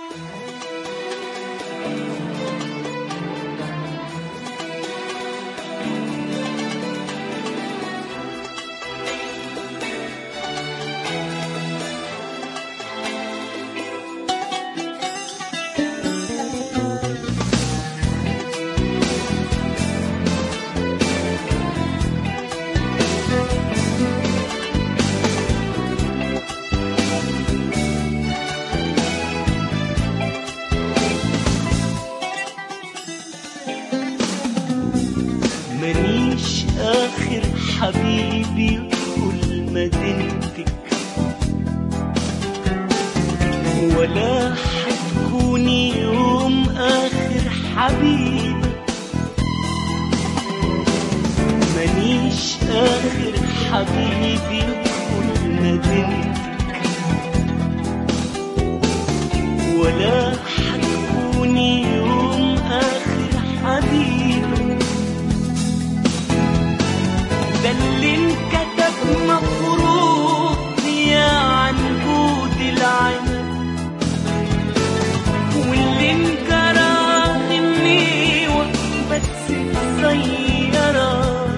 مانيش آخر حبيبي يدخل مدينتك، ولا حتكوني يوم آخر حبيبة. مانيش آخر حبيبي يدخل مدينتك، ولا حتكوني يوم آخر حبيبة. ده اللي انكتب مفروض يا عنقود العنب، واللي انجرى مني بس السيارة.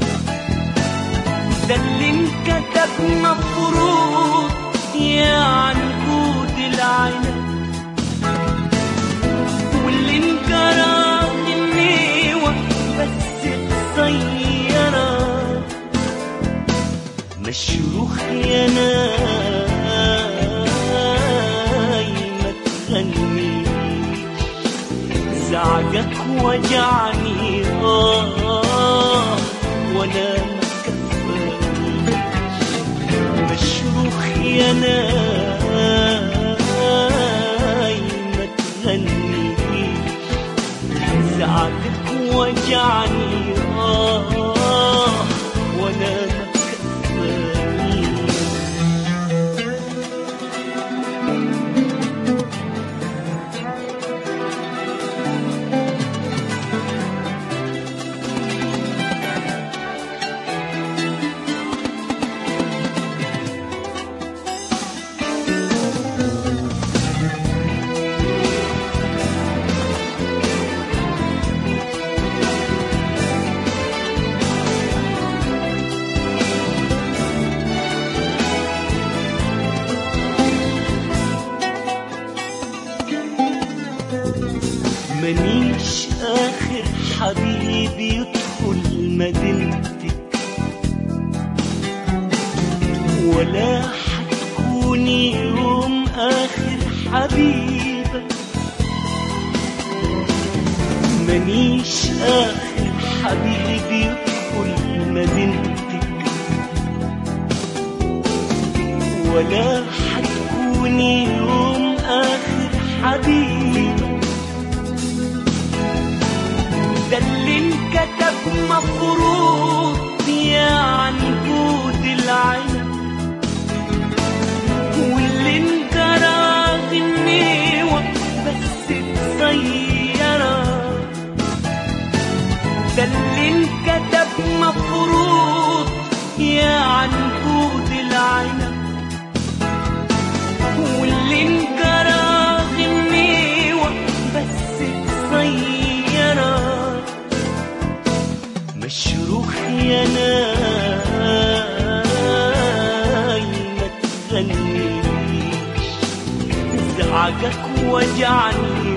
ده اللي انكتب مفروض يا عنقود العنب، واللي انجرى مني بس السيارة. مشروخ يا ناي ما تغنيش، زعجك وجعني وانا ما كفانيش. مشروخ يا ناي ما تغنيش، زعجك وجعني وانا ما مانيش آخر حبيبي يدخل مدينتك، ولا حتكوني يوم آخر حبيبة. مانيش آخر حبيبي يدخل مدينتك، ولا حتكوني يوم آخر حبيبة. ده اللي انكتب مفروض يا عنقود العنب، واللي انجرى مني بس السيارة. ده اللي انكتب مفروض يا عنقود العنب، واللي انجرى مني بس السيارة. مشروخ يا ناي ما تغنيش، زعجك وجعني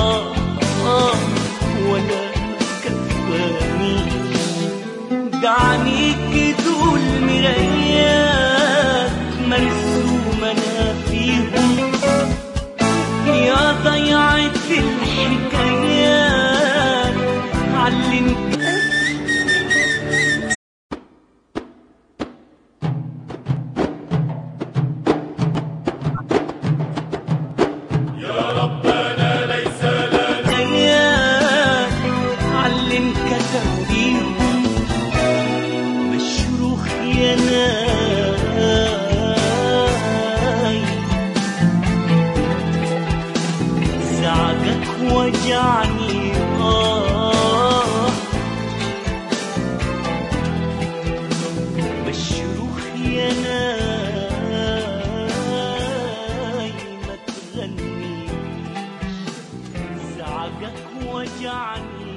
وانا ما كفانيش. دعنيك دول مرايات مرسومة انا فيهم، يا ضيعة الحكايات علمت. مشروخ يا ناي زعجك وجعني مشروخ يا ناي ما تغنيش. وجعني